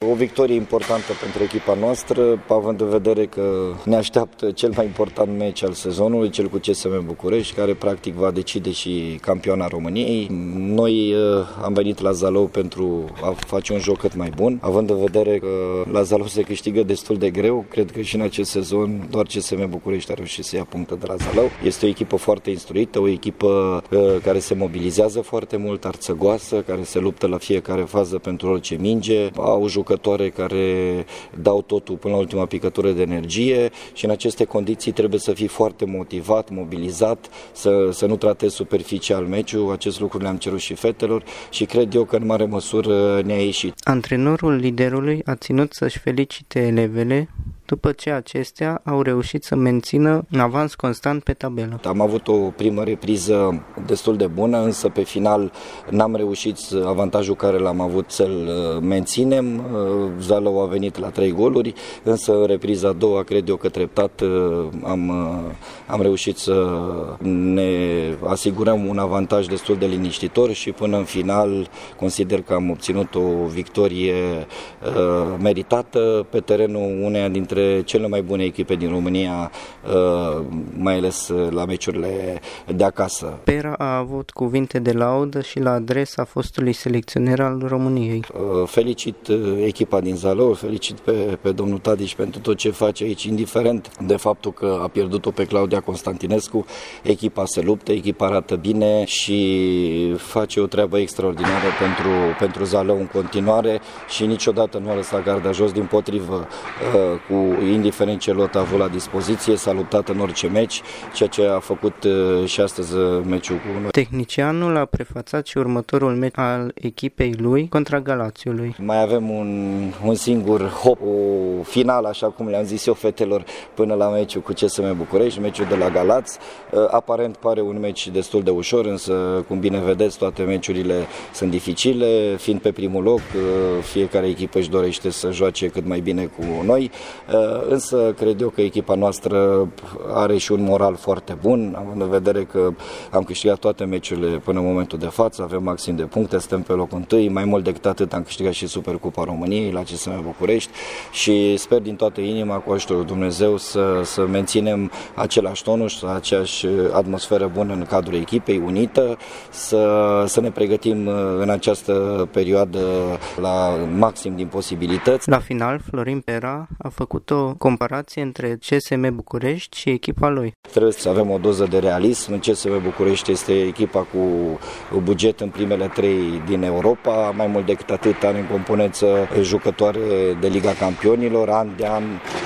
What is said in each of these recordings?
o victorie importantă pentru echipa noastră, având în vedere că ne așteaptă cel mai important meci al sezonului, cel cu CSM București, care practic va decide și campioana României. Noi am venit la Zalău pentru a face un joc cât mai bun, având în vedere că la Zalău se câștigă destul de greu. Cred că și în acest sezon doar CSM București a reușit să ia puncte de la Zalău. Este o echipă foarte instruită, o echipă care se mobilizează foarte mult, arțăgoasă, care se luptă la fiecare fază pentru orice minge, au jucătoare care dau totul până la ultima picătură de energie și în aceste condiții trebuie să fii foarte motivat, mobilizat, să nu tratezi superficial meciul. Acest lucru le-am cerut și fetelor și cred eu că în mare măsură ne-a ieșit. Antrenorul liderului a ținut să-și felicite elevele după ce acestea au reușit să mențină un avans constant pe tabelă. Am avut o primă repriză destul de bună, însă pe final n-am reușit avantajul care l-am avut să-l menținem. Zalău a venit la 3 goluri, însă în repriza a doua cred eu că treptat am reușit să ne asigurăm un avantaj destul de liniștitor și până în final consider că am obținut o victorie meritată pe terenul uneia dintre cele mai bune echipe din România, mai ales la meciurile de acasă. Pera a avut cuvinte de laudă și la adresa fostului selecționer al României. Felicit echipa din Zalău, felicit pe domnul Tadić pentru tot ce face aici, indiferent de faptul că a pierdut-o pe Claudia Constantinescu. Echipa se luptă, echipa arată bine și face o treabă extraordinară pentru Zalău în continuare și niciodată nu a lăsat garda jos, dimpotrivă, indiferent ce lot a avut la dispoziție, s-a luptat în orice meci, ceea ce a făcut și astăzi meciul cu noi. Tehnicianul a prefațat și următorul meci al echipei lui contra Galațiului. Mai avem un singur hop, o finală, așa cum le-am zis eu fetelor, până la meciul cu CSM București, meciul de la Galați. Aparent pare un meci destul de ușor, însă, cum bine vedeți, toate meciurile sunt dificile, fiind pe primul loc, fiecare echipă își dorește să joace cât mai bine cu noi. Însă cred eu că echipa noastră are și un moral foarte bun, având în vedere că am câștigat toate meciurile până în momentul de față, avem maxim de puncte, suntem pe locul întâi, mai mult decât atât am câștigat și Supercupa României la CSM București și sper din toată inima, cu ajutorul Dumnezeu, să menținem același tonus, aceeași atmosferă bună în cadrul echipei, unită, să ne pregătim în această perioadă la maxim din posibilități. La final, Florin Pera a făcut o comparație între CSM București și echipa lui. Trebuie să avem o doză de realism. CSM București este echipa cu buget în primele 3 din Europa, mai mult decât atât are în componență jucătoare de Liga Campionilor, an de an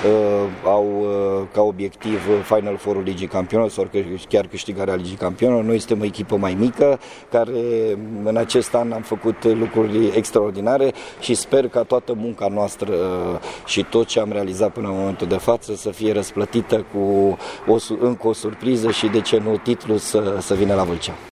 au ca obiectiv Final Four-ul Ligii Campionilor sau chiar câștigarea Ligii Campionilor. Noi suntem o echipă mai mică care în acest an am făcut lucruri extraordinare și sper ca toată munca noastră și tot ce am realizat până în momentul de față să fie răsplătită cu încă o surpriză și, de ce nu, titlul să vină la Vâlcea.